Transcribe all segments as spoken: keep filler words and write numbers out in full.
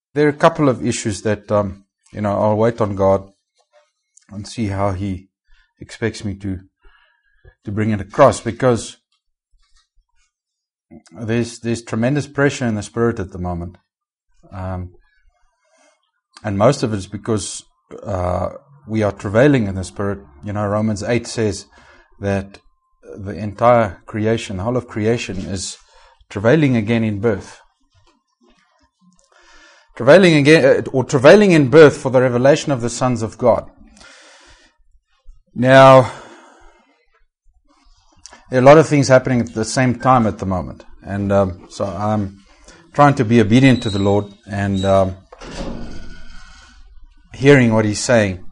there are a couple of issues that, um, you know, I'll wait on God and see how He expects me to to bring it across, because there's there's tremendous pressure in the Spirit at the moment, um, and most of it is because uh, we are travailing in the Spirit. You know, Romans eight says that the entire creation, the whole of creation, is travailing again in birth. Travailing again, or travailing in birth for the revelation of the sons of God. Now, there are a lot of things happening at the same time at the moment, and um, so I'm trying to be obedient to the Lord and um, hearing what He's saying,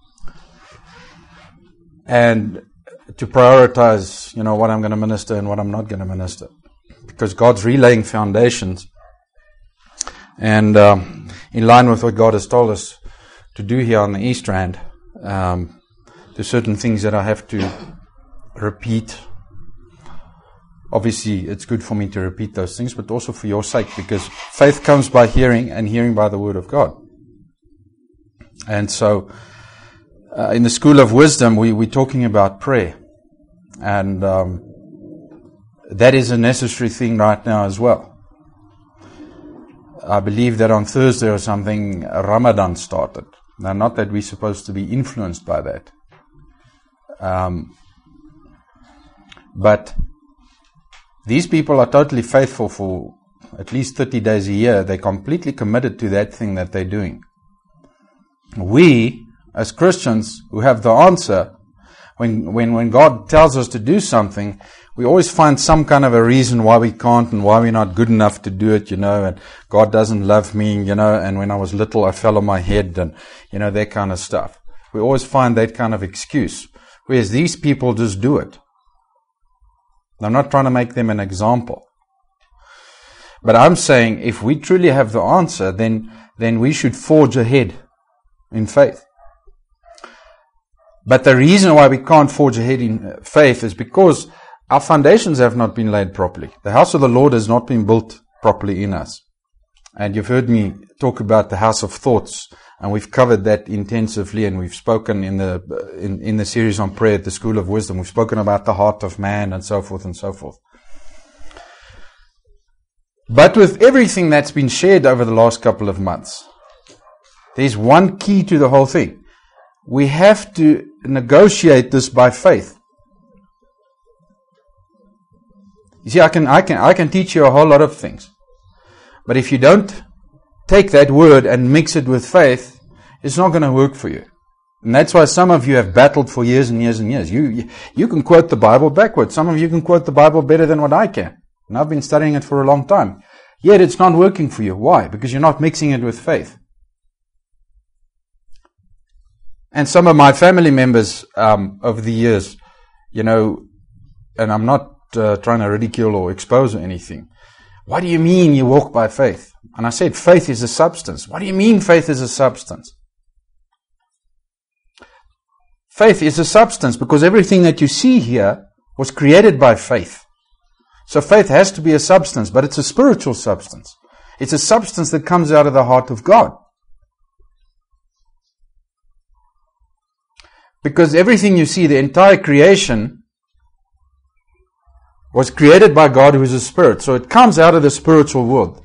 and to prioritize, you know, what I'm going to minister and what I'm not going to minister, because God's relaying foundations. And um, in line with what God has told us to do here on the East Rand, um, there's certain things that I have to repeat. Obviously, it's good for me to repeat those things, but also for your sake, because faith comes by hearing, and hearing by the Word of God. And so, uh, in the School of Wisdom, we, we're talking about prayer. And um, that is a necessary thing right now as well. I believe that on Thursday or something, Ramadan started. Now, not that we're supposed to be influenced by that. Um, but these people are totally faithful for at least thirty days a year. They're completely committed to that thing that they're doing. We, as Christians who have the answer, when, when, when God tells us to do something, we always find some kind of a reason why we can't and why we're not good enough to do it, you know, and God doesn't love me, you know, and when I was little I fell on my head and, you know, that kind of stuff. We always find that kind of excuse. Whereas these people just do it. I'm not trying to make them an example. But I'm saying if we truly have the answer, then, then we should forge ahead in faith. But the reason why we can't forge ahead in faith is because our foundations have not been laid properly. The house of the Lord has not been built properly in us. And you've heard me talk about the house of thoughts, and we've covered that intensively, and we've spoken in the in, in the series on prayer at the School of Wisdom. We've spoken about the heart of man and so forth and so forth. But with everything that's been shared over the last couple of months, there's one key to the whole thing. We have to negotiate this by faith. You see, I can, I can, I can teach you a whole lot of things. But if you don't take that word and mix it with faith, it's not going to work for you. And that's why some of you have battled for years and years and years. You, you, you can quote the Bible backwards. Some of you can quote the Bible better than what I can. And I've been studying it for a long time. Yet it's not working for you. Why? Because you're not mixing it with faith. And some of my family members, um, over the years, you know, and I'm not Uh, trying to ridicule or expose or anything. What do you mean you walk by faith? And I said, faith is a substance. What do you mean faith is a substance? Faith is a substance because everything that you see here was created by faith. So faith has to be a substance, but it's a spiritual substance. It's a substance that comes out of the heart of God. Because everything you see, the entire creation, was created by God, who is a spirit. So it comes out of the spiritual world.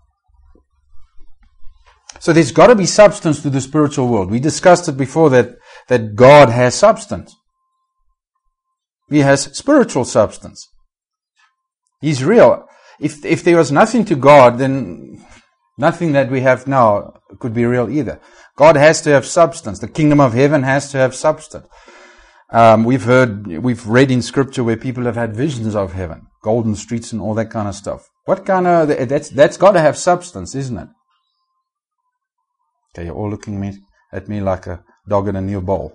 So there's got to be substance to the spiritual world. We discussed it before that, that God has substance. He has spiritual substance. He's real. If, if there was nothing to God, then nothing that we have now could be real either. God has to have substance. The kingdom of heaven has to have substance. Um, we've heard, we've read in scripture where people have had visions of heaven, golden streets and all that kind of stuff. What kind of, that's, that's got to have substance, isn't it? Okay, you're all looking at me, at me like a dog in a new bowl.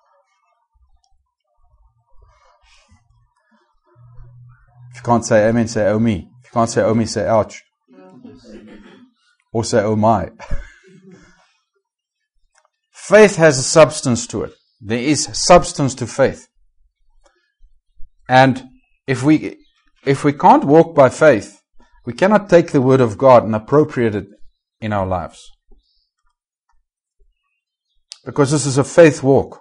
If you can't say amen, say oh me. If you can't say oh me, say ouch. Or say oh my. Faith has a substance to it. There is substance to faith. And if we if we can't walk by faith, we cannot take the word of God and appropriate it in our lives. Because this is a faith walk.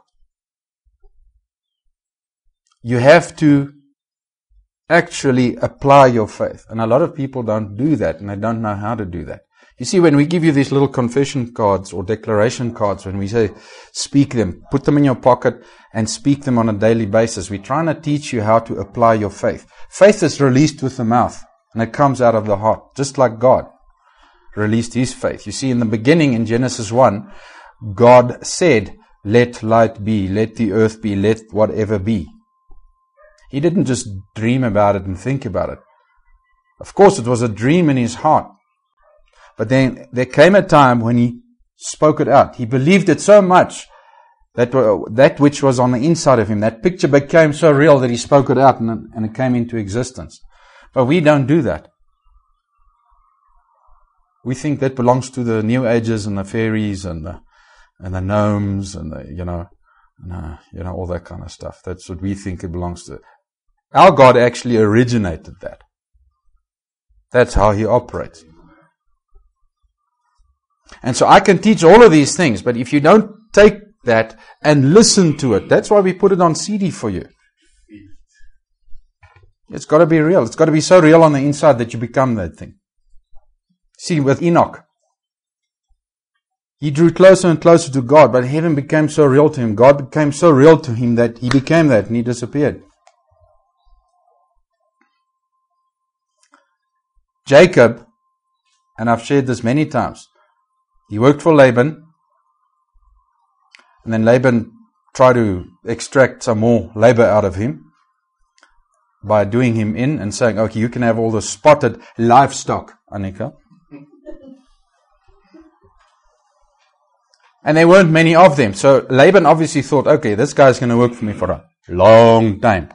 You have to actually apply your faith. And a lot of people don't do that, and they don't know how to do that. You see, when we give you these little confession cards or declaration cards, when we say speak them, put them in your pocket and speak them on a daily basis, we're trying to teach you how to apply your faith. Faith is released with the mouth, and it comes out of the heart, just like God released His faith. You see, in the beginning, in Genesis one, God said, let light be, let the earth be, let whatever be. He didn't just dream about it and think about it. Of course, it was a dream in His heart. But then there came a time when He spoke it out. He believed it so much that that which was on the inside of Him, that picture became so real that He spoke it out and, and it came into existence. But we don't do that. We think that belongs to the New Ages and the fairies and the, and the gnomes and the, you know, and, uh, you know, all that kind of stuff. That's what we think it belongs to. Our God actually originated that. That's how He operates. And so I can teach all of these things, but if you don't take that and listen to it, that's why we put it on C D for you. It's got to be real. It's got to be so real on the inside that you become that thing. See, with Enoch, he drew closer and closer to God, but heaven became so real to him. God became so real to him that he became that and he disappeared. Jacob, and I've shared this many times, he worked for Laban, and then Laban tried to extract some more labor out of him by doing him in and saying, okay, you can have all the spotted livestock, Annika. And there weren't many of them. So Laban obviously thought, okay, this guy's going to work for me for a long time.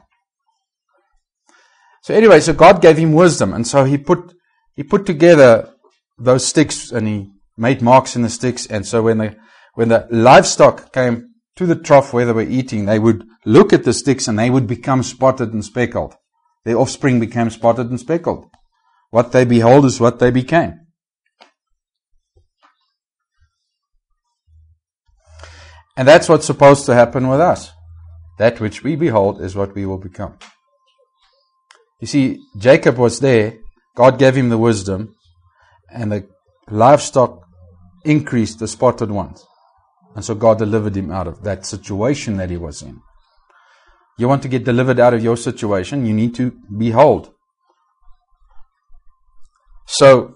So anyway, so God gave him wisdom, and so he put he put together those sticks and he made marks in the sticks, and so when the when the livestock came to the trough where they were eating, they would look at the sticks and they would become spotted and speckled. Their offspring became spotted and speckled. What they behold is what they became. And that's what's supposed to happen with us. That which we behold is what we will become. You see, Jacob was there, God gave him the wisdom, and the livestock increased the spotted ones. And so God delivered him out of that situation that he was in. You want to get delivered out of your situation, you need to behold. So,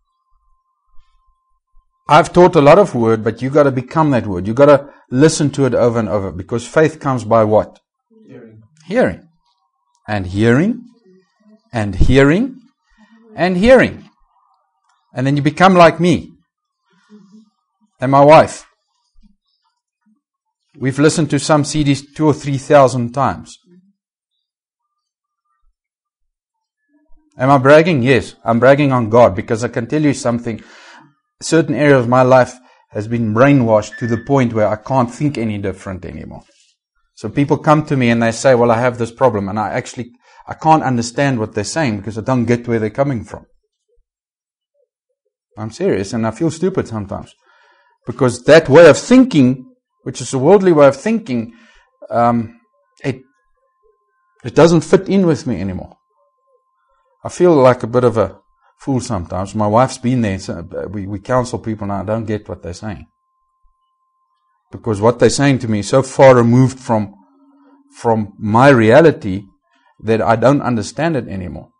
I've taught a lot of word, but you got to become that word. You got to listen to it over and over, because faith comes by what? Hearing. Hearing. And hearing. And hearing. And hearing. And then you become like me. And my wife. We've listened to some C Ds two or three thousand times. Am I bragging? Yes, I'm bragging on God, because I can tell you something. Certain area of my life has been brainwashed to the point where I can't think any different anymore. So people come to me and they say, well, I have this problem, and I actually, I can't understand what they're saying because I don't get where they're coming from. I'm serious, and I feel stupid sometimes. Because that way of thinking, which is a worldly way of thinking, um, it, it doesn't fit in with me anymore. I feel like a bit of a fool sometimes. My wife's been there. So we, we counsel people now. I don't get what they're saying. Because what they're saying to me is so far removed from, from my reality that I don't understand it anymore.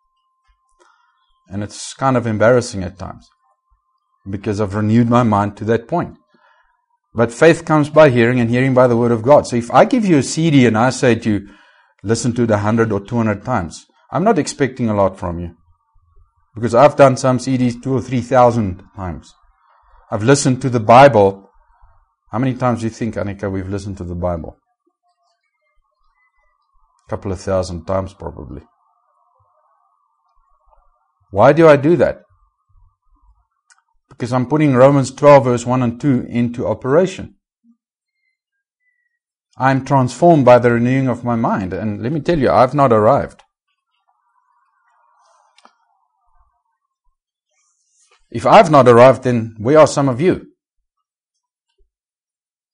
And it's kind of embarrassing at times. Because I've renewed my mind to that point. But faith comes by hearing, and hearing by the word of God. So if I give you a C D and I say to you, listen to it a hundred or two hundred times, I'm not expecting a lot from you. Because I've done some C Ds two or three thousand times. I've listened to the Bible. How many times do you think, Annika, we've listened to the Bible? A couple of thousand times probably. Why do I do that? Because I'm putting Romans twelve verse one and two into operation. I'm transformed by the renewing of my mind. And let me tell you, I've not arrived. If I've not arrived, then where are some of you?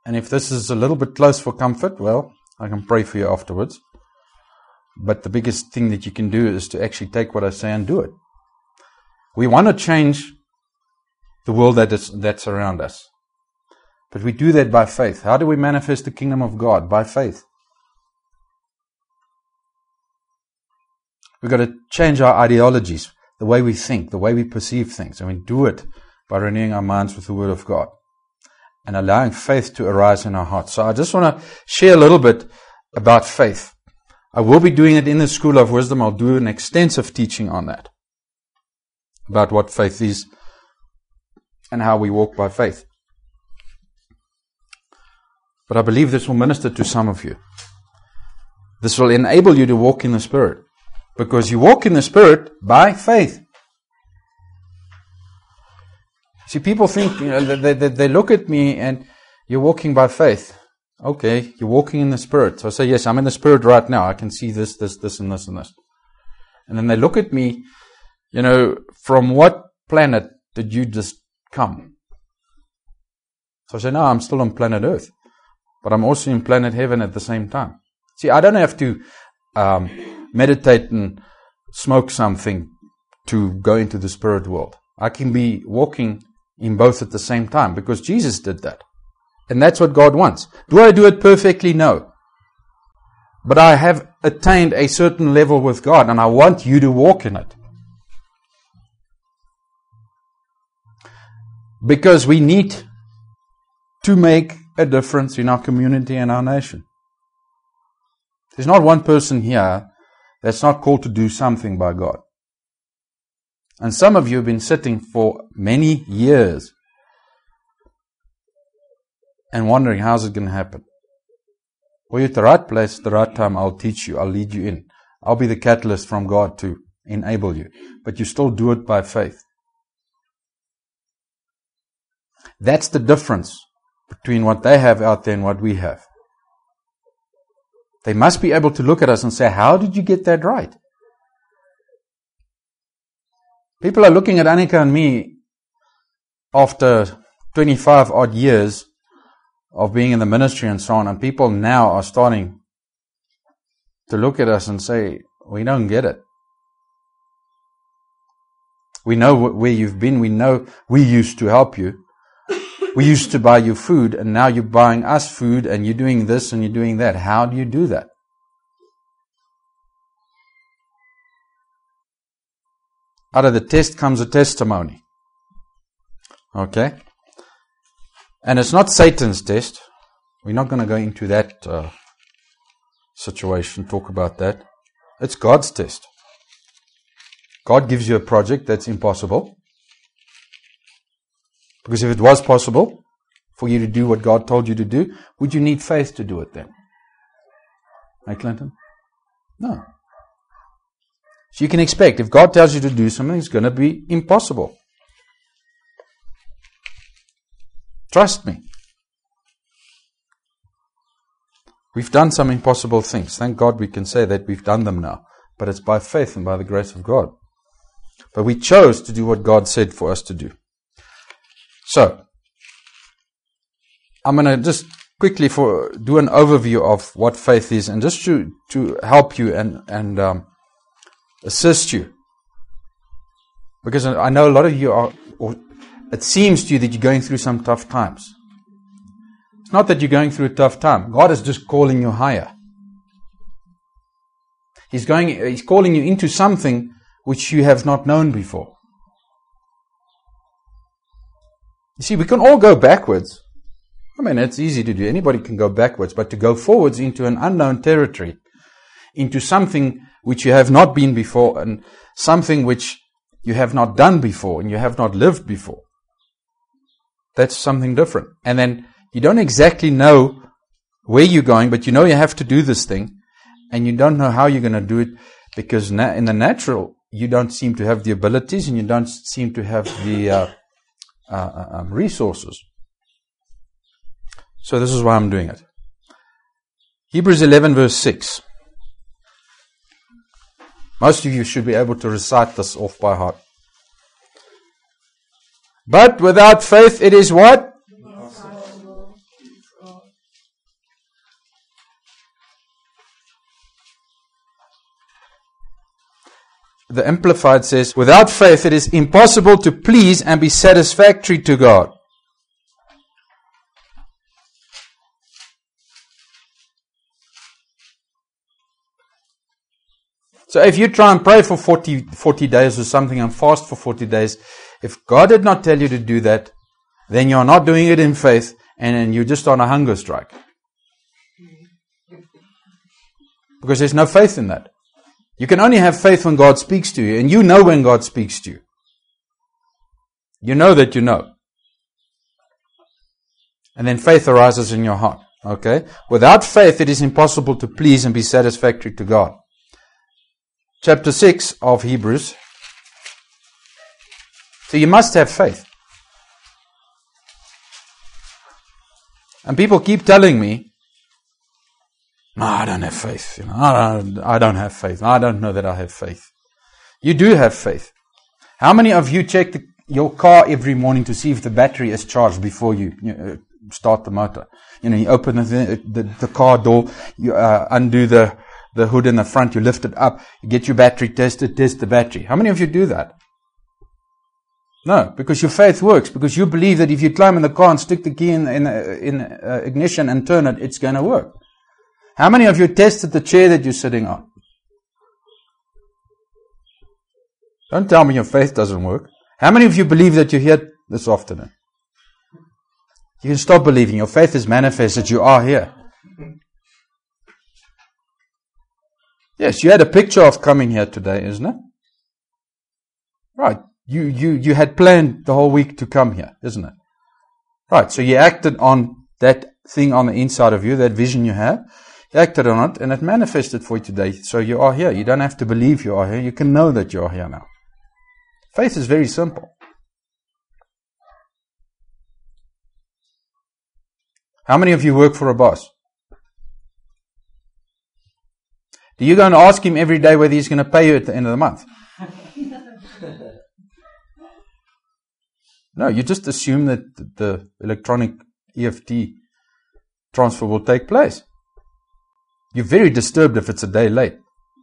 And if this is a little bit close for comfort, well, I can pray for you afterwards. But the biggest thing that you can do is to actually take what I say and do it. We want to change the world that is, that's around us. But we do that by faith. How do we manifest the kingdom of God? By faith. We've got to change our ideologies, the way we think, the way we perceive things. And we do it by renewing our minds with the Word of God and allowing faith to arise in our hearts. So I just want to share a little bit about faith. I will be doing it in the School of Wisdom. I'll do an extensive teaching on that, about what faith is and how we walk by faith. But I believe this will minister to some of you. This will enable you to walk in the Spirit, because you walk in the Spirit by faith. See, people think, you know, they, they, they look at me and you're walking by faith. Okay, you're walking in the Spirit. So I say, yes, I'm in the Spirit right now. I can see this, this, this, and this, and this. And then they look at me, you know, from what planet did you just come? So I say, no, I'm still on planet Earth. But I'm also in planet Heaven at the same time. See, I don't have to um, meditate and smoke something to go into the spirit world. I can be walking in both at the same time, because Jesus did that. And that's what God wants. Do I do it perfectly? No. But I have attained a certain level with God, and I want you to walk in it. Because we need to make a difference in our community and our nation. There's not one person here that's not called to do something by God. And some of you have been sitting for many years and wondering, how's it going to happen? Well, you're at the right place, at the right time. I'll teach you. I'll lead you in. I'll be the catalyst from God to enable you. But you still do it by faith. That's the difference between what they have out there and what we have. They must be able to look at us and say, how did you get that right? People are looking at Annika and me after twenty-five odd years of being in the ministry and so on, and people now are starting to look at us and say, we don't get it. We know where you've been. We know we used to help you. We used to buy you food, and now you're buying us food, and you're doing this and you're doing that. How do you do that? Out of the test comes a testimony. Okay? And it's not Satan's test. We're not going to go into that uh, situation, talk about that. It's God's test. God gives you a project that's impossible. Because if it was possible for you to do what God told you to do, would you need faith to do it then? Hey, Clinton? No. So you can expect, if God tells you to do something, it's going to be impossible. Trust me. We've done some impossible things. Thank God we can say that we've done them now. But it's by faith and by the grace of God. But we chose to do what God said for us to do. So, I'm going to just quickly for do an overview of what faith is, and just to, to help you and, and um, assist you. Because I know a lot of you are, or it seems to you that you're going through some tough times. It's not that you're going through a tough time. God is just calling you higher. He's going, He's calling you into something which you have not known before. You see, we can all go backwards. I mean, it's easy to do. Anybody can go backwards. But to go forwards into an unknown territory, into something which you have not been before, and something which you have not done before, and you have not lived before, that's something different. And then you don't exactly know where you're going, but you know you have to do this thing, and you don't know how you're going to do it, because na- in the natural, you don't seem to have the abilities, and you don't seem to have the uh, uh, um, resources. So this is why I'm doing it. Hebrews eleven verse six. Most of you should be able to recite this off by heart. But without faith it is what? the Amplified says, without faith it is impossible to please and be satisfactory to God. So if you try and pray for forty, forty days or something and fast for forty days, if God did not tell you to do that, then you're not doing it in faith, and then you're just on a hunger strike. Because there's no faith in that. You can only have faith when God speaks to you, and you know when God speaks to you. You know that you know. And then faith arises in your heart. Okay? Without faith, it is impossible to please and be satisfactory to God. Chapter six of Hebrews. So you must have faith. And people keep telling me, no, I don't have faith. You know, I don't, I don't have faith. I don't know that I have faith. You do have faith. How many of you check the, your car every morning to see if the battery is charged before you, you know, start the motor? You know, you open the, the, the car door, you uh, undo the, the hood in the front, you lift it up, you get your battery tested, test the battery. How many of you do that? No, because your faith works. Because you believe that if you climb in the car and stick the key in, in, in uh, ignition and turn it, it's going to work. How many of you tested the chair that you're sitting on? Don't tell me your faith doesn't work. How many of you believe that you're here this afternoon? You can stop believing. Your faith is manifested. You are here. Yes, you had a picture of coming here today, isn't it? Right. You, you, you had planned the whole week to come here, isn't it? Right. So you acted on that thing on the inside of you, that vision you have. You acted on it and it manifested for you today. So you are here. You don't have to believe you are here. You can know that you are here now. Faith is very simple. How many of you work for a boss? Do you go and ask him every day whether he's going to pay you at the end of the month? No, you just assume that the electronic E F T transfer will take place. You're very disturbed if it's a day late.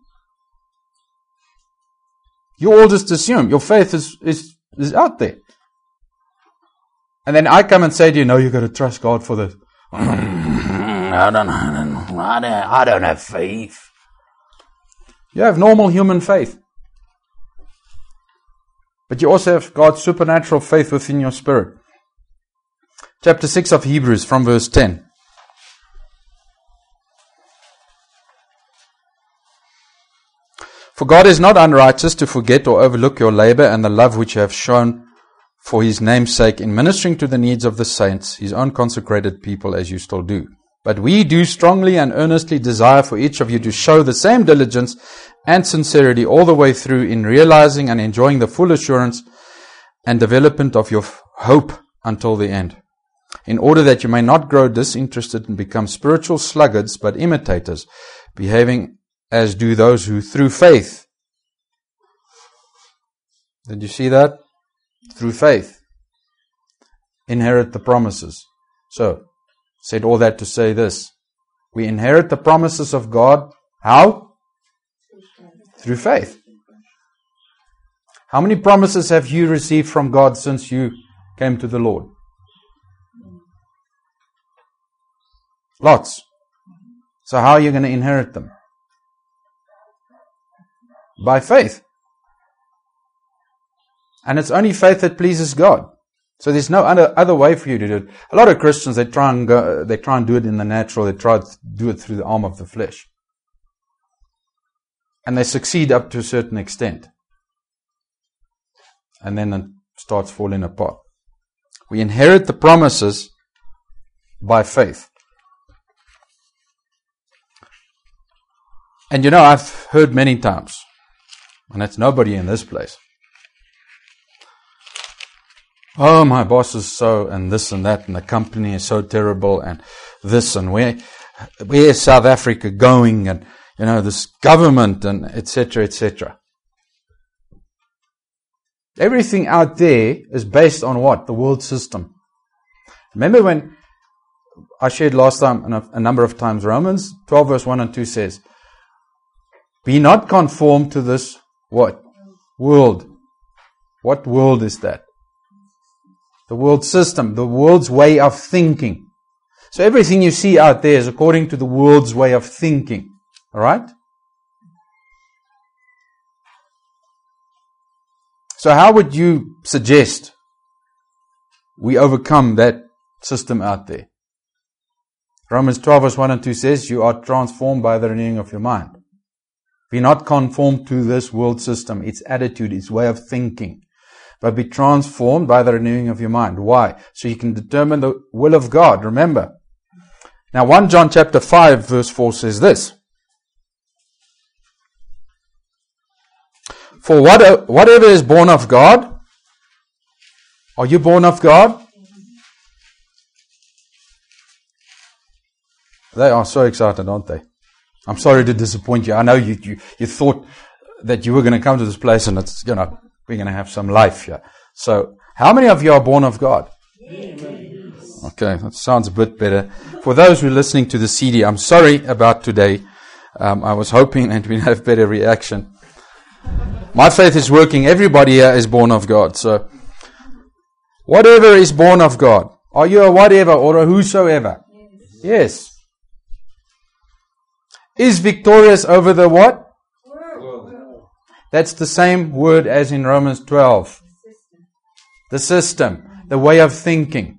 You all just assume. Your faith is, is, is out there. And then I come and say to you, no, you've got to trust God for this. I don't, I don't, I don't have faith. You have normal human faith. But you also have God's supernatural faith within your spirit. Chapter six of Hebrews from verse ten. For God is not unrighteous to forget or overlook your labor and the love which you have shown for His name's sake in ministering to the needs of the saints, His own consecrated people, as you still do. But we do strongly and earnestly desire for each of you to show the same diligence and sincerity all the way through in realizing and enjoying the full assurance and development of your hope until the end, in order that you may not grow disinterested and become spiritual sluggards, but imitators, behaving as do those who through faith. Did you see that? Through faith inherit the promises. So, said all that to say this. We inherit the promises of God. How? Through faith. How many promises have you received from God since you came to the Lord? Lots. So how are you going to inherit them? By faith. And it's only faith that pleases God. So there's no other, other way for you to do it. A lot of Christians, they try and go, they try and do it in the natural. They try to do it through the arm of the flesh. And they succeed up to a certain extent. And then it starts falling apart. We inherit the promises by faith. And you know, I've heard many times, and it's nobody in this place. Oh, my boss is so, and this and that, and the company is so terrible, and this, and where, where is South Africa going, and, you know, this government, and et cetera, et cetera. Everything out there is based on what? The world system. Remember when I shared last time, and a, a number of times, Romans twelve verse one and two says, be not conformed to this, what? World. What world is that? The world system, the world's way of thinking. So everything you see out there is according to the world's way of thinking. Alright? So how would you suggest we overcome that system out there? Romans twelve verse one and two says, you are transformed by the renewing of your mind. Be not conformed to this world system, its attitude, its way of thinking, but be transformed by the renewing of your mind. Why? So you can determine the will of God. Remember. Now First John chapter five verse four says this. For what, whatever is born of God, are you born of God? They are so excited, aren't they? I'm sorry to disappoint you. I know you, you, you thought that you were going to come to this place and it's, you know, we're going to have some life here. So, how many of you are born of God? Amen. Okay, that sounds a bit better. For those who are listening to the C D, I'm sorry about today. Um, I was hoping that we'd have better reaction. My faith is working. Everybody here is born of God. So, whatever is born of God. Are you a whatever or a whosoever? Yes. Yes. Is victorious over the what? World. That's the same word as in Romans twelve. The system. The way of thinking.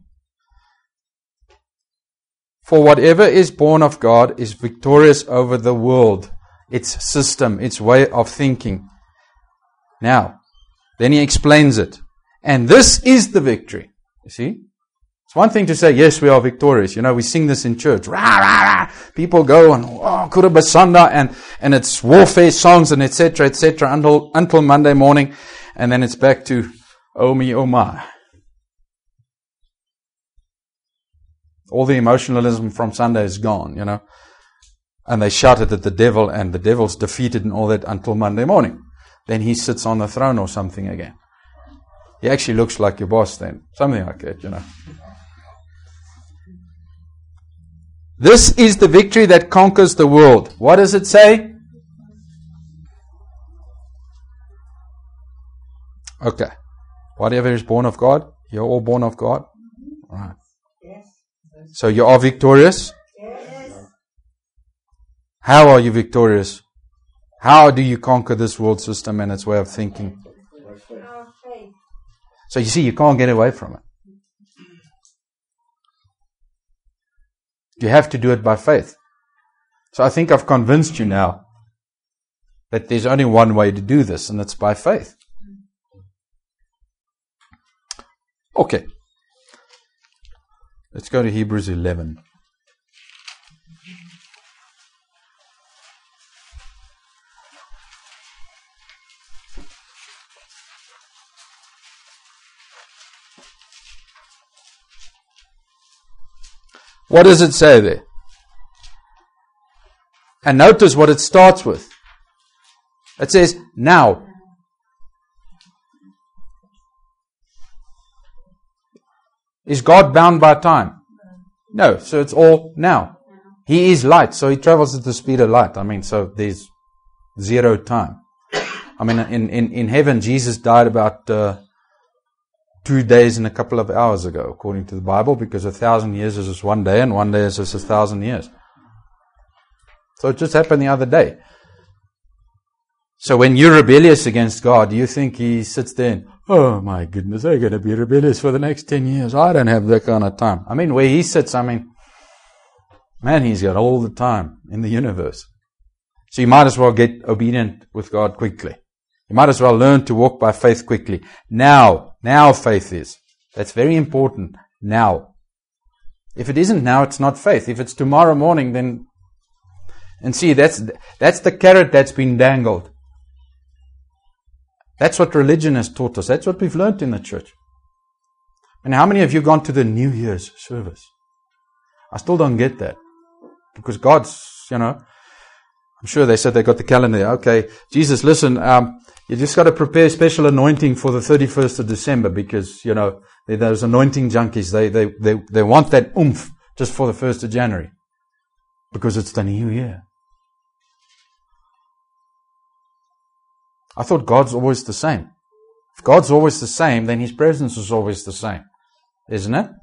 For whatever is born of God is victorious over the world. Its system, its way of thinking. Now, then he explains it. And this is the victory. You see? It's one thing to say, yes, we are victorious. You know, we sing this in church. Rah, rah, rah. People go and, oh, Kurabasanda, and, and it's warfare songs and et cetera, et cetera, until, until Monday morning. And then it's back to, oh me, oh my. All the emotionalism from Sunday is gone, you know. And they shouted at the devil, and the devil's defeated and all that until Monday morning. Then he sits on the throne or something again. He actually looks like your boss then. Something like that, you know. This is the victory that conquers the world. What does it say? Okay. Whatever is born of God, you're all born of God. Right. Yes. So you are victorious? Yes. How are you victorious? How do you conquer this world system and its way of thinking? Our faith. So you see, you can't get away from it. You have to do it by faith. So I think I've convinced you now that there's only one way to do this, and it's by faith. Okay. Let's go to Hebrews eleven. What does it say there? And notice what it starts with. It says, now. Is God bound by time? No, so it's all now. He is light, so He travels at the speed of light. I mean, so there's zero time. I mean, in, in, in heaven, Jesus died about uh, two days and a couple of hours ago, according to the Bible, because a thousand years is just one day, and one day is just a thousand years. So it just happened the other day. So when you're rebellious against God, do you think He sits there and, oh my goodness, I'm going to be rebellious for the next ten years. I don't have that kind of time. I mean, where He sits, I mean, man, He's got all the time in the universe. So you might as well get obedient with God quickly. You might as well learn to walk by faith quickly. Now, now faith is. That's very important. Now. If it isn't now, it's not faith. If it's tomorrow morning, then... And see, that's that's the carrot that's been dangled. That's what religion has taught us. That's what we've learned in the church. And how many of you have gone to the New Year's service? I still don't get that. Because God's, you know... I'm sure they said they got the calendar there. Okay, Jesus, listen, um, you just got to prepare special anointing for the thirty-first of December because, you know, those anointing junkies, they, they, they, they want that oomph just for the first of January because it's the new year. I thought God's always the same. If God's always the same, then His presence is always the same. Isn't it?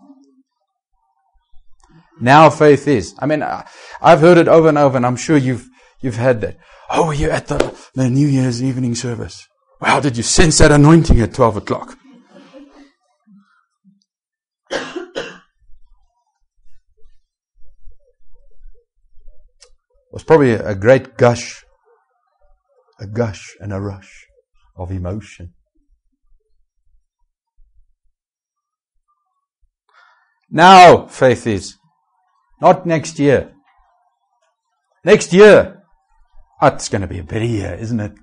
Now faith is. I mean, I've heard it over and over, and I'm sure you've you've had that. Oh, were you at the, the New Year's evening service? Wow, did you sense that anointing at twelve o'clock? It was probably a great gush, a gush and a rush of emotion. Now faith is. Not next year. Next year. Oh, it's going to be a better year, isn't it?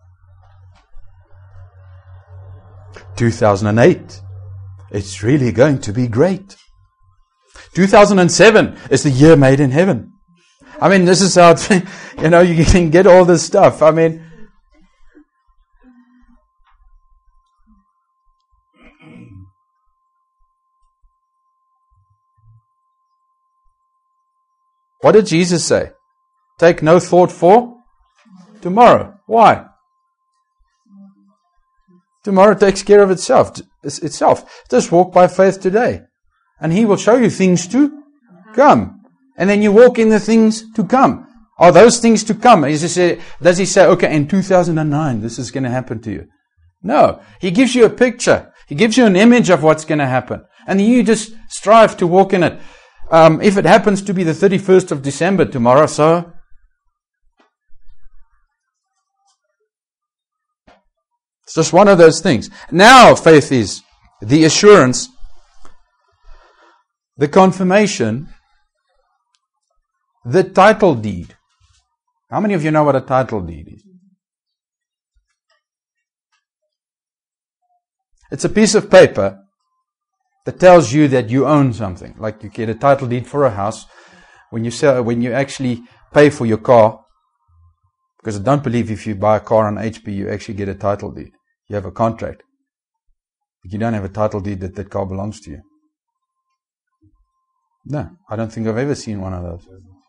two thousand eight. It's really going to be great. two thousand seven is the year made in heaven. I mean, this is how, it's, you know, you can get all this stuff. I mean, what did Jesus say? Take no thought for tomorrow. Why? Tomorrow takes care of itself. Itself. Just walk by faith today, and He will show you things to come. And then you walk in the things to come. Are those things to come? Does He say, does He say, okay, in two thousand nine, this is going to happen to you? No. He gives you a picture. He gives you an image of what's going to happen. And you just strive to walk in it. Um, if it happens to be the thirty-first of December tomorrow, so it's just one of those things. Now faith is the assurance, the confirmation, the title deed. How many of you know what a title deed is? It's a piece of paper that tells you that you own something. Like you get a title deed for a house. When you sell, when you actually pay for your car, because I don't believe if you buy a car on H P, you actually get a title deed. You have a contract. But you don't have a title deed that that car belongs to you. No, I don't think I've ever seen one of those.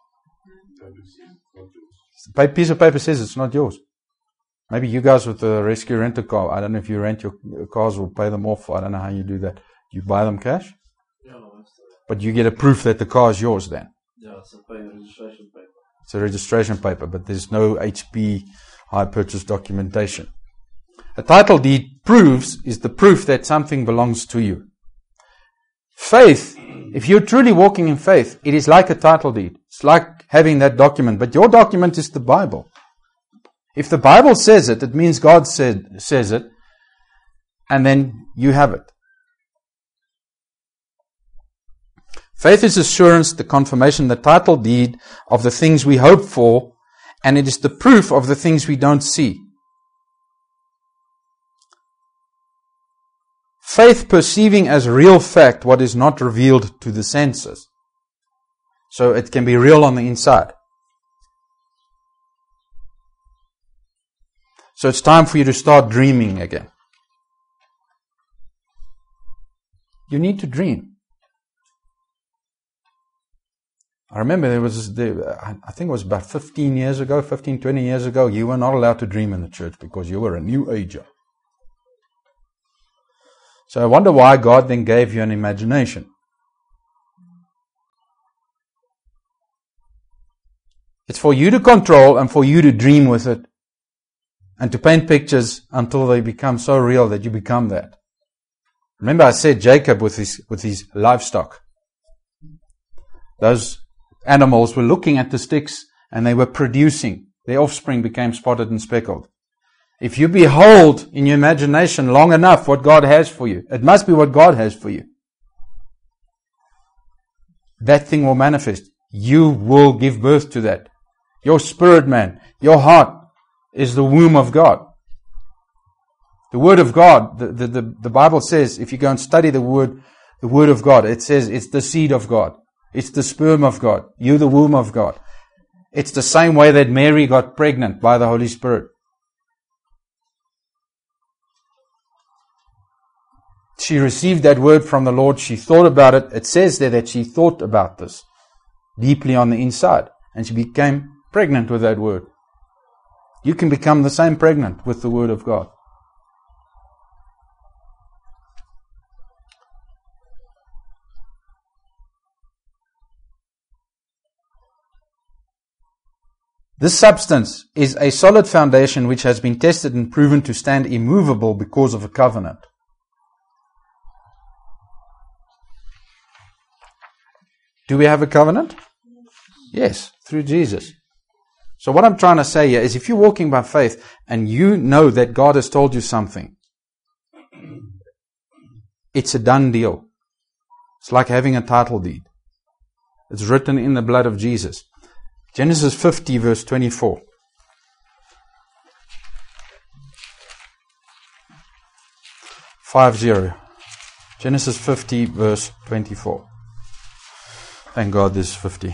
The piece of paper says it's not yours. Maybe you guys with the rescue rent a car. I don't know if you rent your cars or pay them off. I don't know how you do that. You buy them cash? Yeah, but you get a proof that the car is yours then. Yeah, it's a registration paper. It's a registration paper, but there's no H P hire purchase documentation. A title deed proves, is the proof that something belongs to you. Faith, if you're truly walking in faith, it is like a title deed. It's like having that document, but your document is the Bible. If the Bible says it, it means God said, says it, and then you have it. Faith is assurance, the confirmation, the title deed of the things we hope for, and it is the proof of the things we don't see. Faith perceiving as real fact what is not revealed to the senses. So it can be real on the inside. So it's time for you to start dreaming again. You need to dream. I remember there was, there, I think it was about fifteen years ago, fifteen, twenty years ago, you were not allowed to dream in the church because you were a new ager. So I wonder why God then gave you an imagination. It's for you to control and for you to dream with it and to paint pictures until they become so real that you become that. Remember I said Jacob with his, with his livestock. Those animals were looking at the sticks and they were producing. Their offspring became spotted and speckled. If you behold in your imagination long enough what God has for you, it must be what God has for you. That thing will manifest. You will give birth to that. Your spirit man, your heart is the womb of God. The Word of God, the, the, the, the Bible says, if you go and study the Word, the Word of God, it says it's the seed of God. It's the sperm of God. You're the womb of God. It's the same way that Mary got pregnant by the Holy Spirit. She received that word from the Lord. She thought about it. It says there that she thought about this deeply on the inside. And she became pregnant with that word. You can become the same pregnant with the Word of God. This substance is a solid foundation which has been tested and proven to stand immovable because of a covenant. Do we have a covenant? Yes, through Jesus. So what I'm trying to say here is if you're walking by faith and you know that God has told you something, it's a done deal. It's like having a title deed. It's written in the blood of Jesus. Genesis fifty verse twenty-four. Five zero. Genesis fifty verse twenty-four. Thank God this is fifty.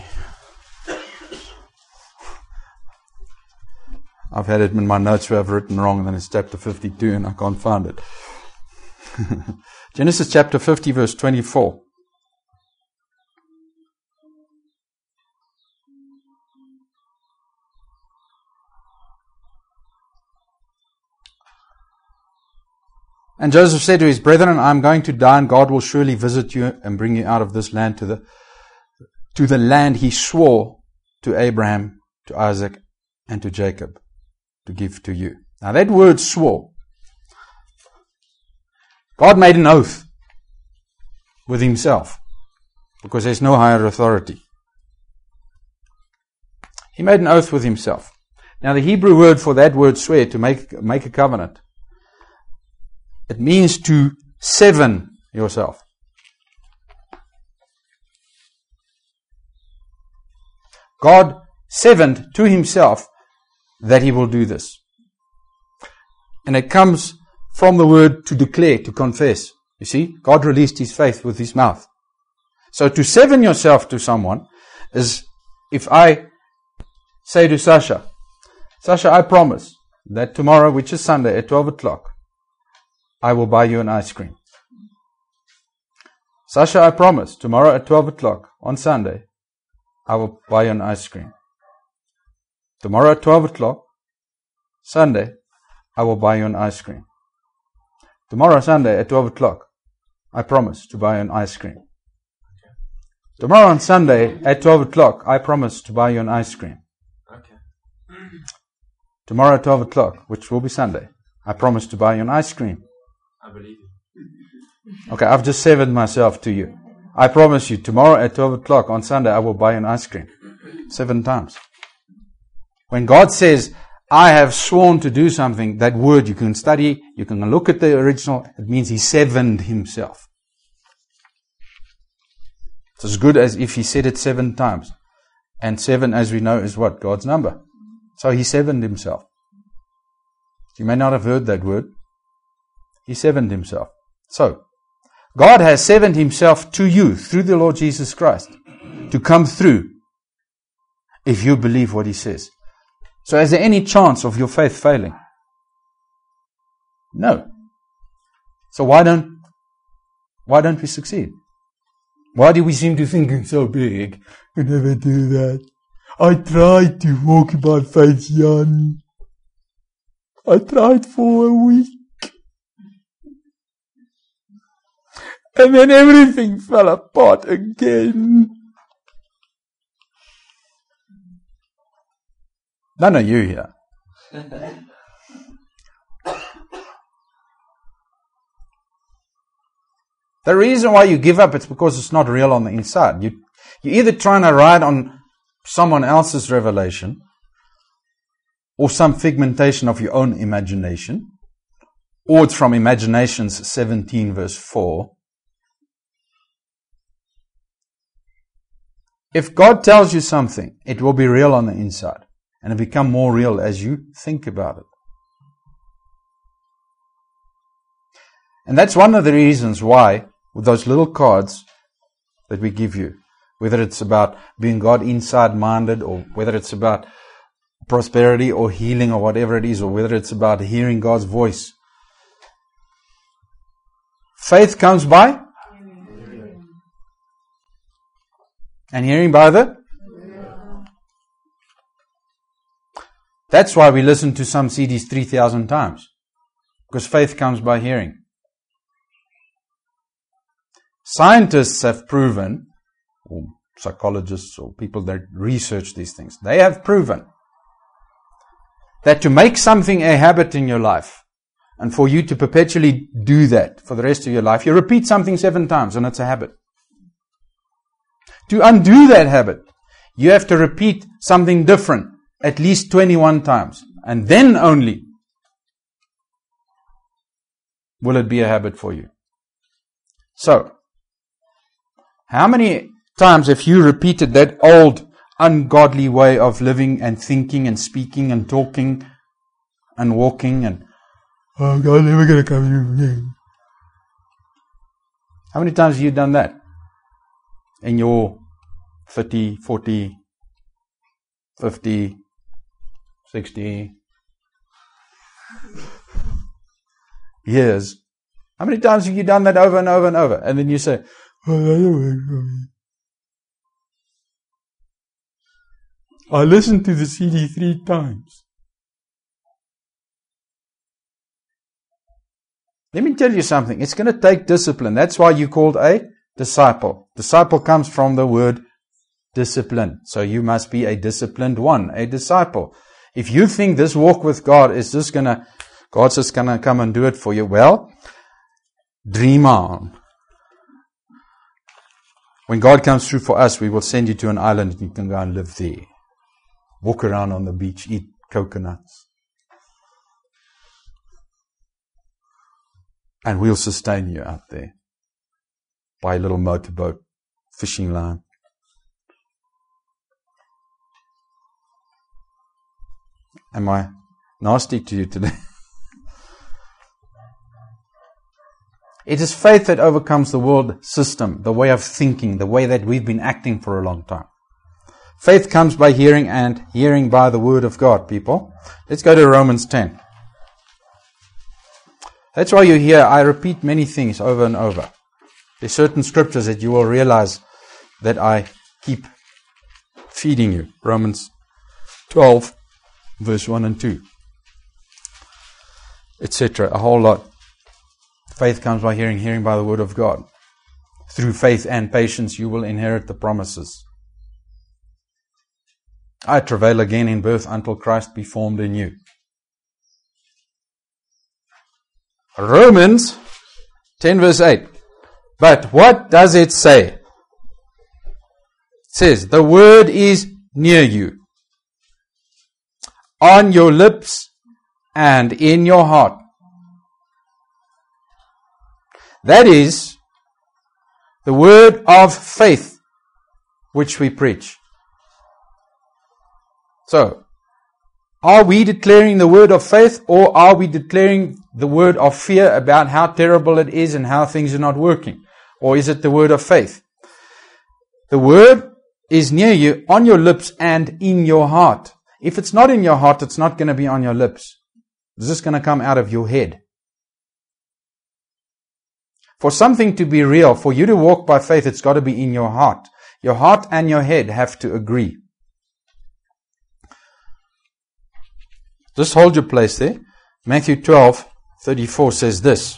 I've had it in my notes where I've written wrong and then it's chapter fifty-two and I can't find it. Genesis chapter fifty verse twenty-four. And Joseph said to his brethren, I am going to die, and God will surely visit you and bring you out of this land to the to the land he swore to Abraham, to Isaac, and to Jacob to give to you. Now that word swore, God made an oath with himself because there's no higher authority. He made an oath with himself. Now the Hebrew word for that word swear, to make make a covenant, it means to seven yourself. God severed to himself that he will do this. And it comes from the word to declare, to confess. You see, God released his faith with his mouth. So to seven yourself to someone is if I say to Sasha, Sasha, I promise that tomorrow, which is Sunday at twelve o'clock, I will buy you an ice cream. Sasha, I promise, tomorrow at twelve o'clock on Sunday, I will buy you an ice cream. Tomorrow at twelve o'clock, Sunday, I will buy you an ice cream. Tomorrow, Sunday at twelve o'clock, I promise to buy you an ice cream. Tomorrow on Sunday at twelve o'clock, I promise to buy you an ice cream. Okay. Tomorrow at twelve o'clock, which will be Sunday, I promise to buy you an ice cream. I believe you. Okay, I've just severed myself to you. I promise you, tomorrow at twelve o'clock on Sunday, I will buy you an ice cream. Seven times. When God says, I have sworn to do something, that word you can study, you can look at the original, it means he severed himself. It's as good as if he said it seven times. And seven, as we know, is what? God's number. So he severed himself. You may not have heard that word. He severed himself. So, God has severed himself to you through the Lord Jesus Christ to come through if you believe what he says. So is there any chance of your faith failing? No. So why don't why don't we succeed? Why do we seem to think it's so big? You never do that. I tried to walk by faith, Jan. I tried for a week. And then everything fell apart again. None of you here. The reason why you give up, it's because it's not real on the inside. You, you're either trying to ride on someone else's revelation or some figmentation of your own imagination, or it's from Imaginations seventeen verse four. If God tells you something, it will be real on the inside. And it will become more real as you think about it. And that's one of the reasons why, with those little cards that we give you, whether it's about being God inside minded, or whether it's about prosperity or healing or whatever it is, or whether it's about hearing God's voice. Faith comes by and hearing by the. That's why we listen to some C Ds three thousand times. Because faith comes by hearing. Scientists have proven, or psychologists or people that research these things, they have proven that to make something a habit in your life, and for you to perpetually do that for the rest of your life, you repeat something seven times and it's a habit. To undo that habit, you have to repeat something different at least twenty-one times. And then only will it be a habit for you. So, how many times have you repeated that old, ungodly way of living and thinking and speaking and talking and walking and, oh, God, never going to come here again. How many times have you done that in your thirty, forty, fifty, sixty years? How many times have you done that over and over and over? And then you say, oh, I don't want to come here. I listened to the C D three times. Let me tell you something. It's going to take discipline. That's why you're called a disciple. Disciple comes from the word discipline. So you must be a disciplined one, a disciple. If you think this walk with God is just going to, God's just going to come and do it for you, well, dream on. When God comes through for us, we will send you to an island and you can go and live there. Walk around on the beach, eat coconuts. And we'll sustain you out there. Buy a little motorboat, fishing line. Am I nasty to you today? It is faith that overcomes the world system, the way of thinking, the way that we've been acting for a long time. Faith comes by hearing, and hearing by the word of God, people. Let's go to Romans ten. That's why you hear, I repeat many things over and over. There's certain scriptures that you will realize that I keep feeding you. Romans twelve, verse one and two. et cetera. A whole lot. Faith comes by hearing, hearing by the word of God. Through faith and patience you will inherit the promises. I travail again in birth until Christ be formed in you. Romans ten verse eight. But what does it say? It says, the word is near you, on your lips and in your heart. That is the word of faith which we preach. So, are we declaring the word of faith, or are we declaring the word of fear about how terrible it is and how things are not working? Or is it the word of faith? The word is near you, on your lips and in your heart. If it's not in your heart, it's not going to be on your lips. It's just going to come out of your head. For something to be real, for you to walk by faith, it's got to be in your heart. Your heart and your head have to agree. Just hold your place there. Matthew twelve thirty-four says this.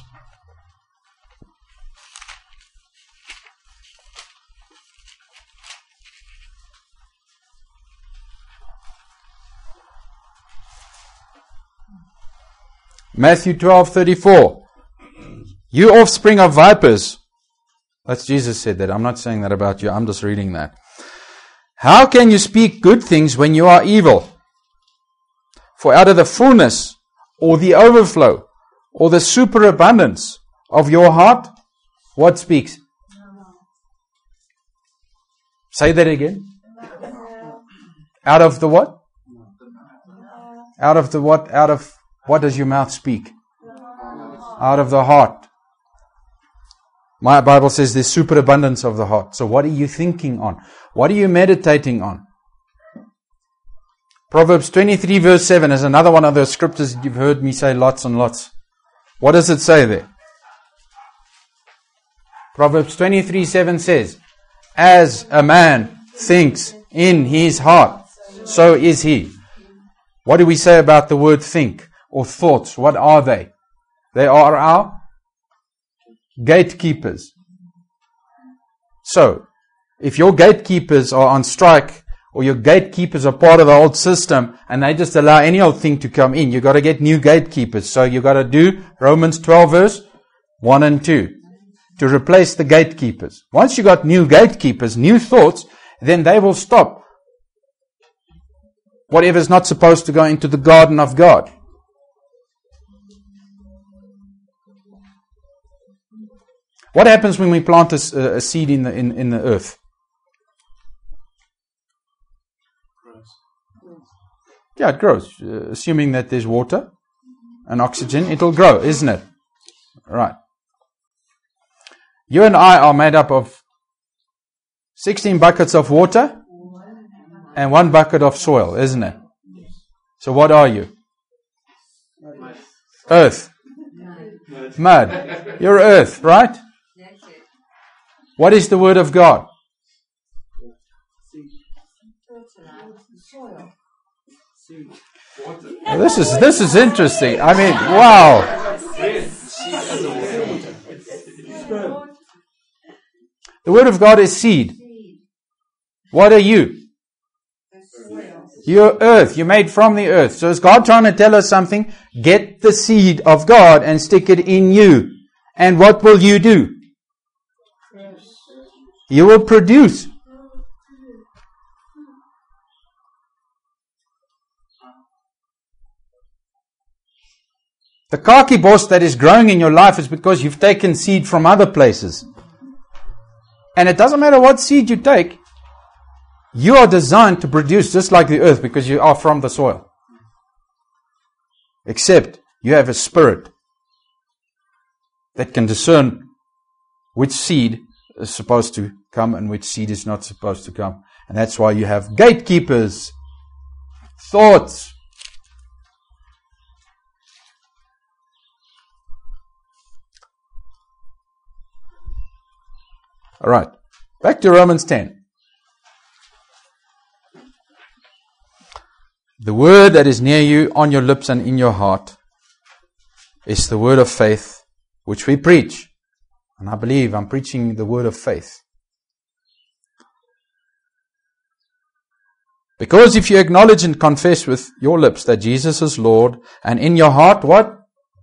Matthew twelve thirty-four. You offspring of vipers. That's Jesus said that. I'm not saying that about you. I'm just reading that. How can you speak good things when you are evil? For out of the fullness, or the overflow, or the superabundance of your heart, what speaks? Say that again. Out of the what? Out of the what? Out of what does your mouth speak? Out of the heart. My Bible says there's superabundance of the heart. So what are you thinking on? What are you meditating on? Proverbs twenty-three verse seven is another one of those scriptures that you've heard me say lots and lots. What does it say there? Proverbs twenty-three seven says, as a man thinks in his heart, so is he. What do we say about the word think or thoughts? What are they? They are our gatekeepers. So, if your gatekeepers are on strike, or your gatekeepers are part of the old system, and they just allow any old thing to come in, you've got to get new gatekeepers. So you've got to do Romans twelve verse one and two to replace the gatekeepers. Once you got new gatekeepers, new thoughts, then they will stop whatever's not supposed to go into the garden of God. What happens when we plant a, a seed in the in, in the earth? Yeah, it grows. Uh, assuming that there's water and oxygen, it'll grow, isn't it? Right. You and I are made up of sixteen buckets of water and one bucket of soil, isn't it? So what are you? Earth. Mud. You're earth, right? What is the word of God? Now, this is this is interesting. I mean, wow. The word of God is seed. What are you? You're earth. You're made from the earth. So is God trying to tell us something? Get the seed of God and stick it in you. And what will you do? You will produce. The kakibos that is growing in your life is because you've taken seed from other places. And it doesn't matter what seed you take, you are designed to produce just like the earth because you are from the soil. Except you have a spirit that can discern which seed is supposed to come and which seed is not supposed to come. And that's why you have gatekeepers, thoughts. All right, back to Romans ten. The word that is near you, on your lips and in your heart, is the word of faith which we preach. And I believe I'm preaching the word of faith. Because if you acknowledge and confess with your lips that Jesus is Lord, and in your heart, what?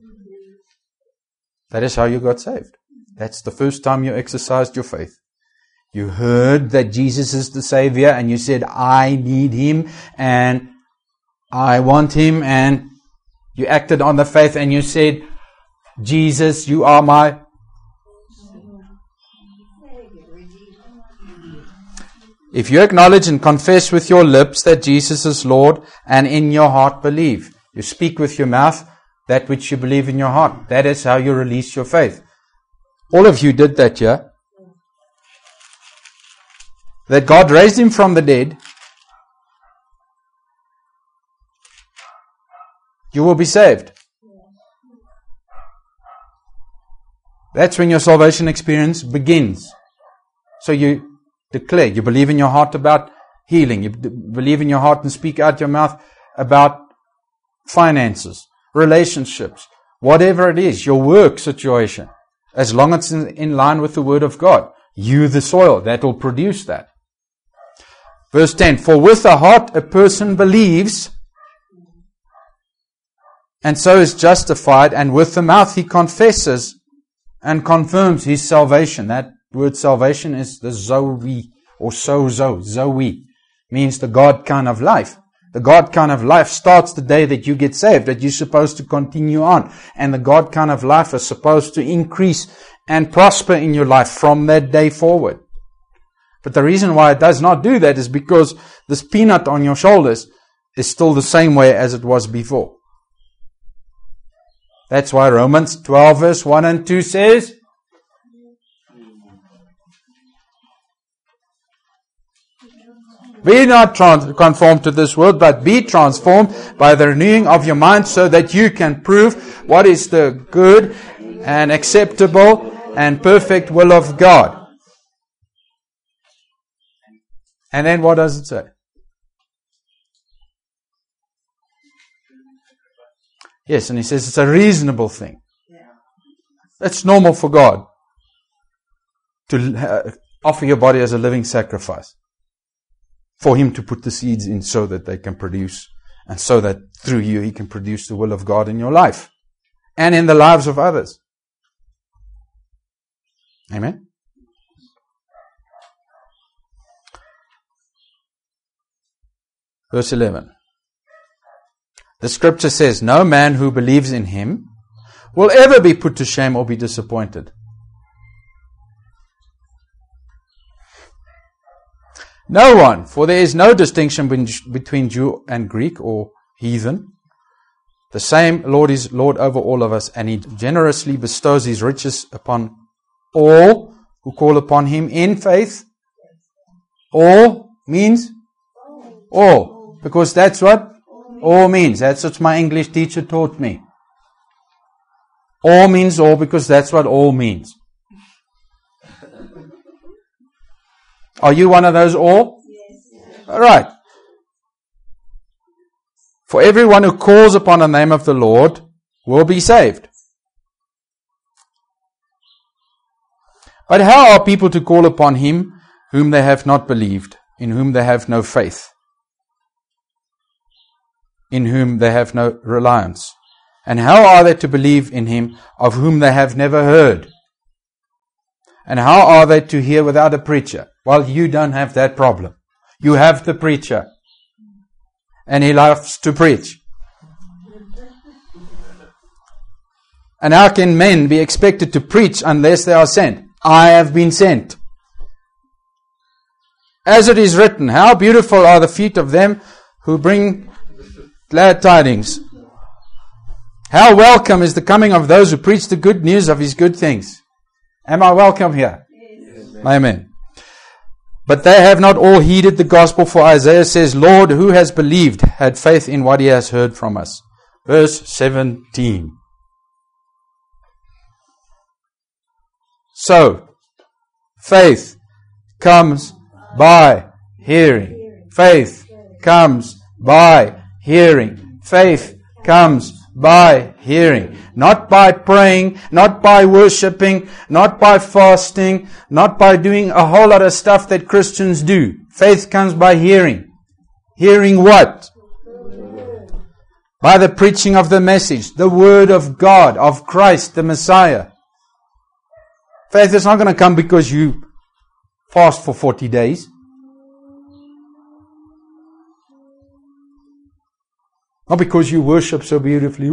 That is how you got saved. That's the first time you exercised your faith. You heard that Jesus is the Savior and you said, I need Him and I want Him, and you acted on the faith and you said, Jesus, you are my. If you acknowledge and confess with your lips that Jesus is Lord and in your heart believe, you speak with your mouth that which you believe in your heart. That is how you release your faith. All of you did that, yeah? That God raised Him from the dead. You will be saved. That's when your salvation experience begins. So you declare, you believe in your heart about healing. You d- believe in your heart and speak out your mouth about finances, relationships, whatever it is, your work situation. As long as it's in, in line with the Word of God. You, the soil, that will produce that. Verse ten, for with the heart a person believes, and so is justified, and with the mouth he confesses and confirms his salvation. That word salvation is the Zoe, or sozo, Zoe, means the God kind of life. The God kind of life starts the day that you get saved, that you're supposed to continue on. And the God kind of life is supposed to increase and prosper in your life from that day forward. But the reason why it does not do that is because this peanut on your shoulders is still the same way as it was before. That's why Romans twelve verse one and two says, be not trans- conformed to this world, but be transformed by the renewing of your mind, so that you can prove what is the good and acceptable and perfect will of God. And then what does it say? Yes, and he says it's a reasonable thing. It's normal for God to uh, offer your body as a living sacrifice. For Him to put the seeds in so that they can produce, and so that through you He can produce the will of God in your life and in the lives of others. Amen? Verse eleven. The scripture says, no man who believes in Him will ever be put to shame or be disappointed. No one, for there is no distinction between Jew and Greek or heathen. The same Lord is Lord over all of us, and He generously bestows His riches upon all who call upon Him in faith. All means all, because that's what all means. That's what my English teacher taught me. All means all, because that's what all means. Are you one of those all? Yes. All right. For everyone who calls upon the name of the Lord will be saved. But how are people to call upon Him whom they have not believed, in whom they have no faith, in whom they have no reliance? And how are they to believe in Him of whom they have never heard? And how are they to hear without a preacher? Well, you don't have that problem. You have the preacher. And he loves to preach. And how can men be expected to preach unless they are sent? I have been sent. As it is written, how beautiful are the feet of them who bring glad tidings. How welcome is the coming of those who preach the good news of His good things. Am I welcome here? Yes. Amen. But they have not all heeded the gospel, for Isaiah says, Lord, who has believed, had faith in what he has heard from us. Verse seventeen. So, faith comes by hearing. Faith comes by hearing. Faith comes by hearing. Not by praying, not by worshipping, not by fasting, not by doing a whole lot of stuff that Christians do. Faith comes by hearing. Hearing what? By the preaching of the message, the Word of God, of Christ, the Messiah. Faith is not going to come because you fast for forty days. Not because you worship so beautifully.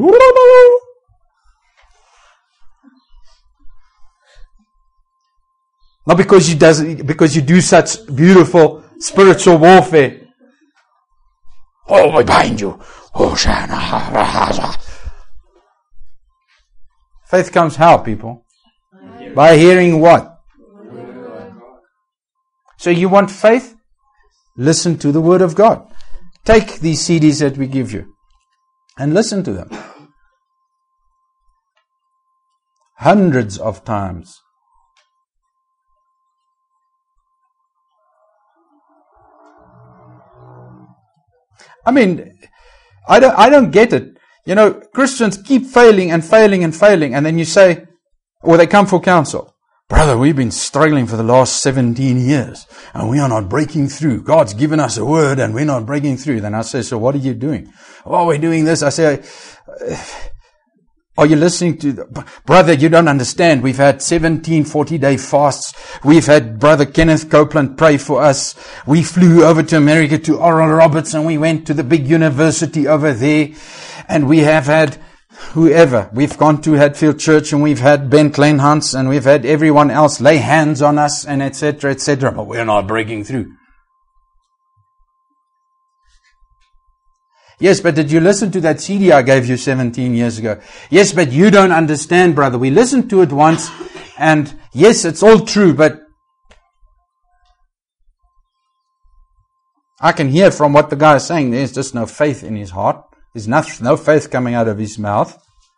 Not because you does because you do such beautiful spiritual warfare. Oh, we're behind you. Faith comes how, people? By hearing what? So you want faith? Listen to the Word of God. Take these C Ds that we give you and listen to them. Hundreds of times. I mean, I don't, I don't get it. You know, Christians keep failing and failing and failing, and then you say, or they come for counsel. Brother, we've been struggling for the last seventeen years, and we are not breaking through. God's given us a word, and we're not breaking through. Then I say, so what are you doing? Oh, we're doing this. I say, are you listening to, the, brother, you don't understand. We've had seventeen forty-day fasts. We've had Brother Kenneth Copeland pray for us. We flew over to America to Oral Roberts, and we went to the big university over there. And we have had whoever. We've gone to Hatfield Church, and we've had Ben Kleinhans, and we've had everyone else lay hands on us, and et cetera, et cetera. But we're not breaking through. Yes, but did you listen to that C D I gave you seventeen years ago? Yes, but you don't understand, brother. We listened to it once, and yes, it's all true, but I can hear from what the guy is saying, there's just no faith in his heart. There's no, no faith coming out of his mouth.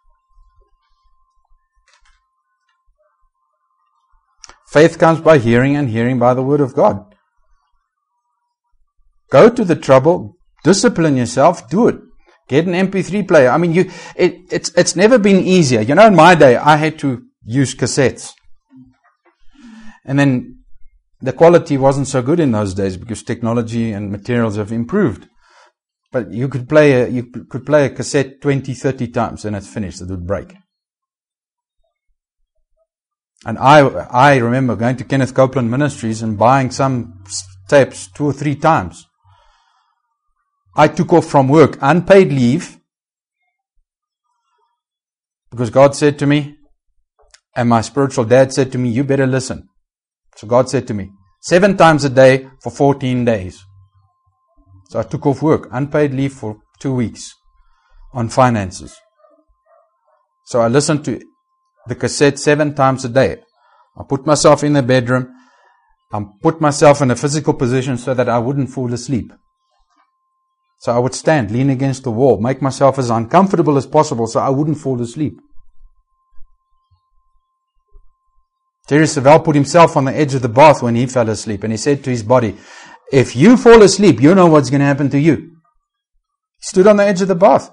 Faith comes by hearing, and hearing by the Word of God. Go to the trouble. Discipline yourself, do it. Get an M P three player. I mean, you, it, it's, it's never been easier. You know, in my day, I had to use cassettes. And then the quality wasn't so good in those days because technology and materials have improved. But you could play a, you could play a cassette twenty, thirty times and it's finished. It would break. And I, I remember going to Kenneth Copeland Ministries and buying some tapes two or three times. I took off from work, unpaid leave, because God said to me, and my spiritual dad said to me, you better listen. So God said to me, seven times a day for fourteen days. So I took off work, unpaid leave for two weeks on finances. So I listened to the cassette seven times a day. I put myself in the bedroom. I put myself in a physical position so that I wouldn't fall asleep. So I would stand, lean against the wall, make myself as uncomfortable as possible so I wouldn't fall asleep. Terry Savelle put himself on the edge of the bath when he fell asleep, and he said to his body, if you fall asleep, you know what's going to happen to you. He stood on the edge of the bath.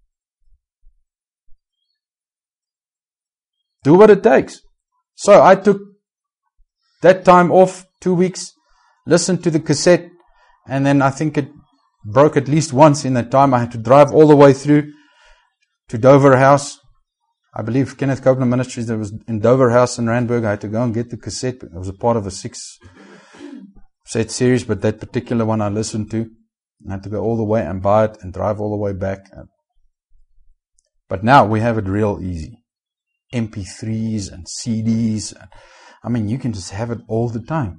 Do what it takes. So I took that time off, two weeks, listened to the cassette, and then I think it broke at least once in that time. I had to drive all the way through to Dover House. I believe Kenneth Copeland Ministries, that was in Dover House in Randburg. I had to go and get the cassette. It was a part of a six set series, but that particular one I listened to. I had to go all the way and buy it and drive all the way back. But now we have it real easy. M P threes and C Ds. I mean, you can just have it all the time.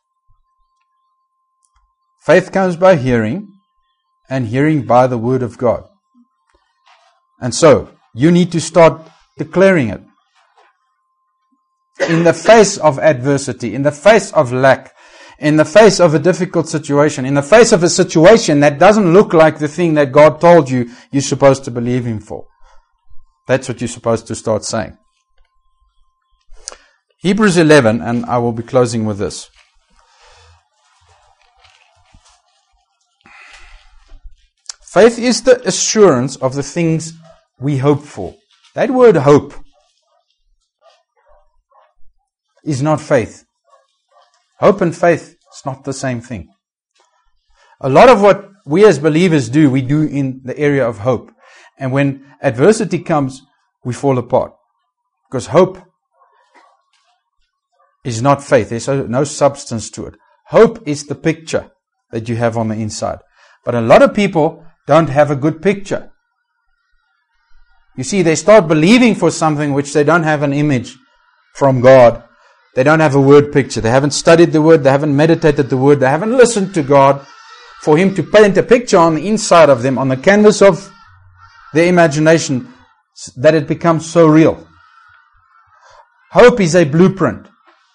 Faith comes by hearing, and hearing by the word of God. And so, you need to start declaring it. In the face of adversity, in the face of lack, in the face of a difficult situation, in the face of a situation that doesn't look like the thing that God told you you're supposed to believe Him for. That's what you're supposed to start saying. Hebrews eleven, and I will be closing with this. Faith is the assurance of the things we hope for. That word hope is not faith. Hope and faith is not the same thing. A lot of what we as believers do, we do in the area of hope. And when adversity comes, we fall apart. Because hope is not faith. There's no substance to it. Hope is the picture that you have on the inside. But a lot of people don't have a good picture. You see, they start believing for something which they don't have an image from God. They don't have a word picture. They haven't studied the word. They haven't meditated the word. They haven't listened to God for Him to paint a picture on the inside of them, on the canvas of their imagination, that it becomes so real. Hope is a blueprint.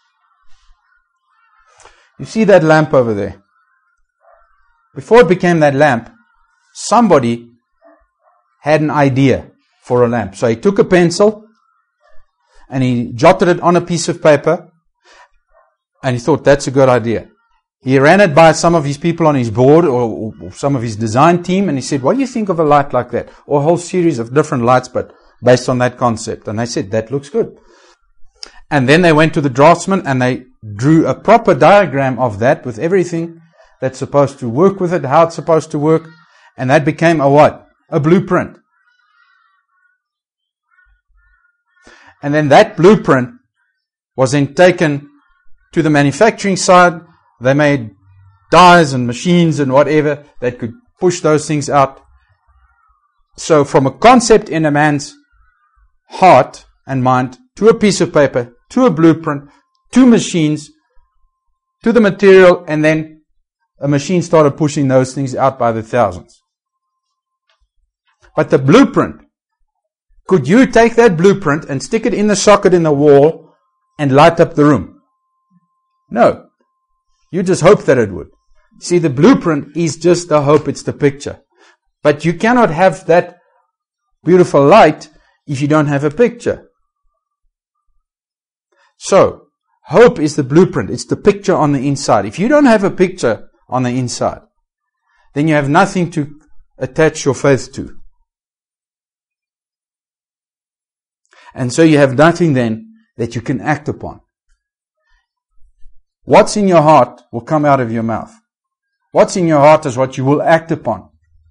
You see that lamp over there? Before it became that lamp, somebody had an idea for a lamp. So he took a pencil and he jotted it on a piece of paper and he thought, that's a good idea. He ran it by some of his people on his board or, or some of his design team and he said, what do you think of a light like that? Or a whole series of different lights, but based on that concept. And they said, that looks good. And then they went to the draftsman and they drew a proper diagram of that with everything that's supposed to work with it, how it's supposed to work. And that became a what? A blueprint. And then that blueprint was then taken to the manufacturing side. They made dies and machines and whatever that could push those things out. So from a concept in a man's heart and mind to a piece of paper, to a blueprint, to machines, to the material, and then a machine started pushing those things out by the thousands. But the blueprint, could you take that blueprint and stick it in the socket in the wall and light up the room? No. You just hope that it would. See, the blueprint is just the hope, it's the picture. But you cannot have that beautiful light if you don't have a picture. So, hope is the blueprint. It's the picture on the inside. If you don't have a picture on the inside, then you have nothing to attach your faith to. And so you have nothing then that you can act upon. What's in your heart will come out of your mouth. What's in your heart is what you will act upon.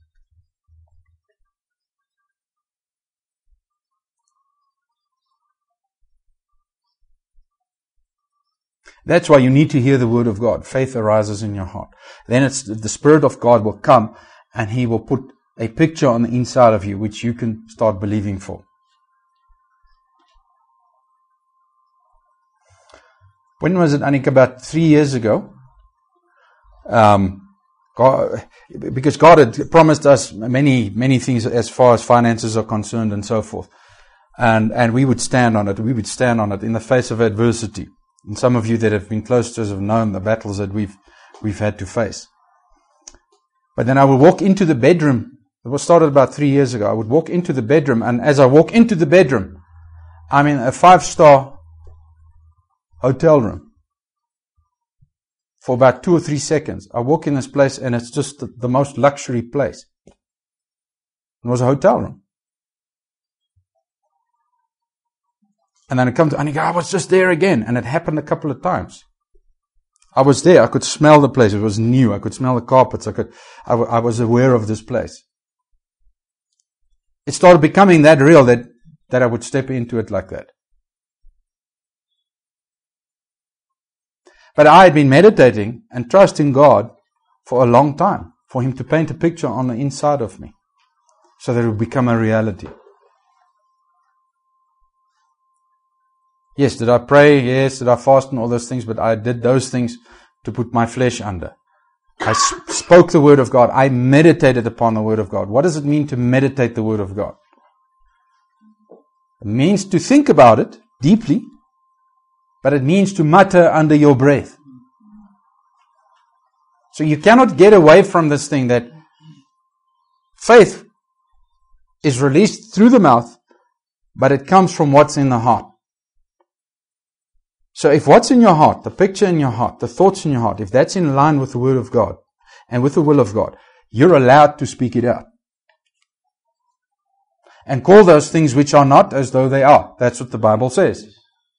That's why you need to hear the word of God. Faith arises in your heart. Then it's the Spirit of God will come and He will put a picture on the inside of you which you can start believing for. When was it, Annika? About three years ago. Um, God, because God had promised us many, many things as far as finances are concerned and so forth. And, and we would stand on it. We would stand on it in the face of adversity. And some of you that have been close to us have known the battles that we've we've had to face. But then I would walk into the bedroom. It was started about three years ago. I would walk into the bedroom, and as I walk into the bedroom, I'm in a five-star hotel room. For about two or three seconds, I walk in this place, and it's just the, the most luxury place. It was a hotel room. And then it comes, and I go, I was just there again. And it happened a couple of times. I was there. I could smell the place. It was new. I could smell the carpets. I could, I, w- I was aware of this place. It started becoming that real that, that I would step into it like that. But I had been meditating and trusting God for a long time for Him to paint a picture on the inside of me so that it would become a reality. Yes, did I pray? Yes, did I fast and all those things? But I did those things to put my flesh under. I sp- spoke the Word of God. I meditated upon the Word of God. What does it mean to meditate the Word of God? It means to think about it deeply, but it means to mutter under your breath. So you cannot get away from this thing that faith is released through the mouth, but it comes from what's in the heart. So if what's in your heart, the picture in your heart, the thoughts in your heart, if that's in line with the Word of God and with the will of God, you're allowed to speak it out. And call those things which are not as though they are. That's what the Bible says.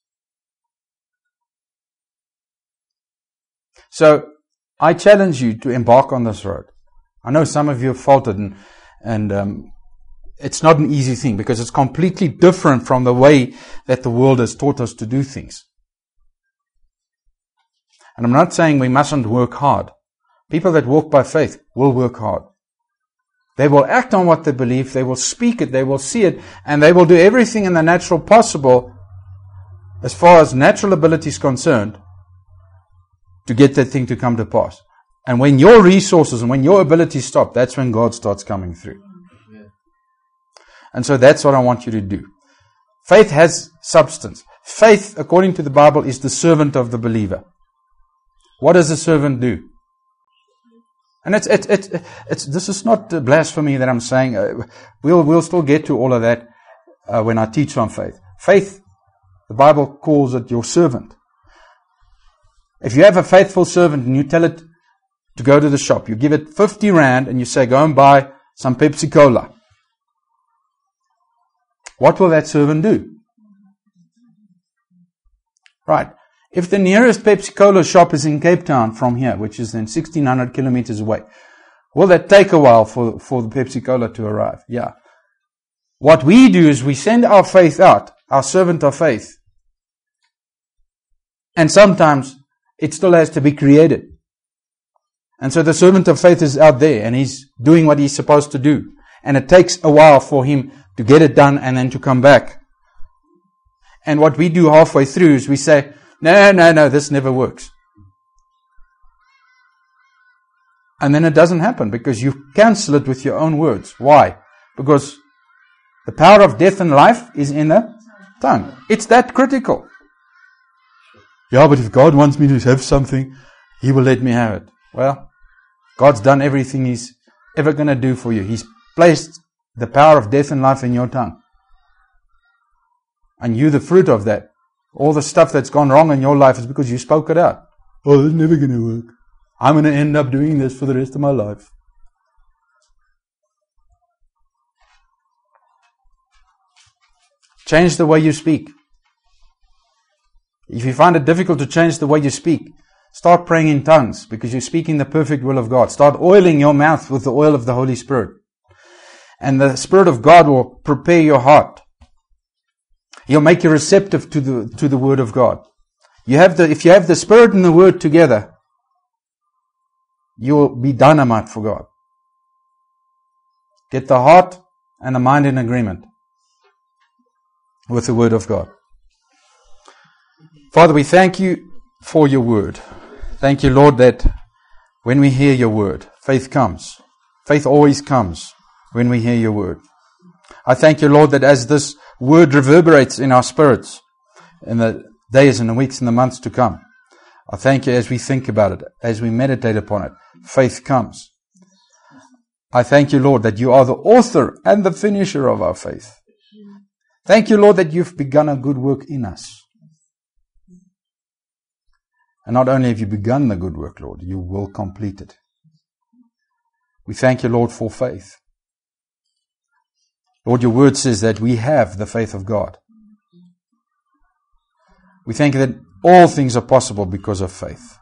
So I challenge you to embark on this road. I know some of you have faltered, and, and um, it's not an easy thing because it's completely different from the way that the world has taught us to do things. And I'm not saying we mustn't work hard. People that walk by faith will work hard. They will act on what they believe, they will speak it, they will see it, and they will do everything in the natural possible as far as natural ability is concerned to get that thing to come to pass. And when your resources and when your abilities stop, that's when God starts coming through. Yeah. And so that's what I want you to do. Faith has substance. Faith, according to the Bible, is the servant of the believer. What does a servant do? And it's, it's, it's, it's, this is not blasphemy that I'm saying. Uh, we'll, we'll still get to all of that uh, when I teach on faith. Faith, the Bible calls it your servant. If you have a faithful servant and you tell it to go to the shop, you give it fifty rand and you say, go and buy some Pepsi Cola. What will that servant do? Right. If the nearest Pepsi Cola shop is in Cape Town from here, which is then sixteen hundred kilometers away, will that take a while for, for the Pepsi Cola to arrive? Yeah. What we do is we send our faith out, our servant of faith. And sometimes it still has to be created. And so the servant of faith is out there and he's doing what he's supposed to do. And it takes a while for him to get it done and then to come back. And what we do halfway through is we say, no, no, no, this never works. And then it doesn't happen because you cancel it with your own words. Why? Because the power of death and life is in the tongue. It's that critical. Yeah, but if God wants me to have something, He will let me have it. Well, God's done everything He's ever going to do for you. He's placed the power of death and life in your tongue. And you the fruit of that. All the stuff that's gone wrong in your life is because you spoke it out. Oh, it's never going to work. I'm going to end up doing this for the rest of my life. Change the way you speak. If you find it difficult to change the way you speak, start praying in tongues because you're speaking the perfect will of God. Start oiling your mouth with the oil of the Holy Spirit. And the Spirit of God will prepare your heart. He'll make you receptive to the to the Word of God. You have the if you have the Spirit and the Word together, you will be dynamite for God. Get the heart and the mind in agreement with the Word of God. Father, we thank you for your Word. Thank you, Lord, that when we hear your Word, faith comes. Faith always comes when we hear your Word. I thank you, Lord, that as this Word reverberates in our spirits in the days and the weeks and the months to come, I thank you as we think about it, as we meditate upon it, faith comes. I thank you, Lord, that you are the author and the finisher of our faith. Thank you, Lord, that you've begun a good work in us. And not only have you begun the good work, Lord, you will complete it. We thank you, Lord, for faith. Lord, your word says that we have the faith of God. We thank you that all things are possible because of faith.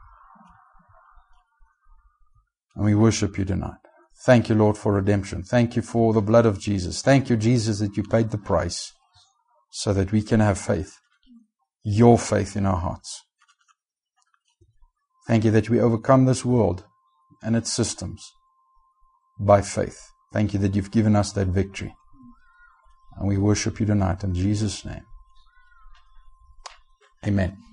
And we worship you tonight. Thank you, Lord, for redemption. Thank you for the blood of Jesus. Thank you, Jesus, that you paid the price so that we can have faith. Your faith in our hearts. Thank you that we overcome this world and its systems by faith. Thank you that you've given us that victory. And we worship you tonight in Jesus' name. Amen.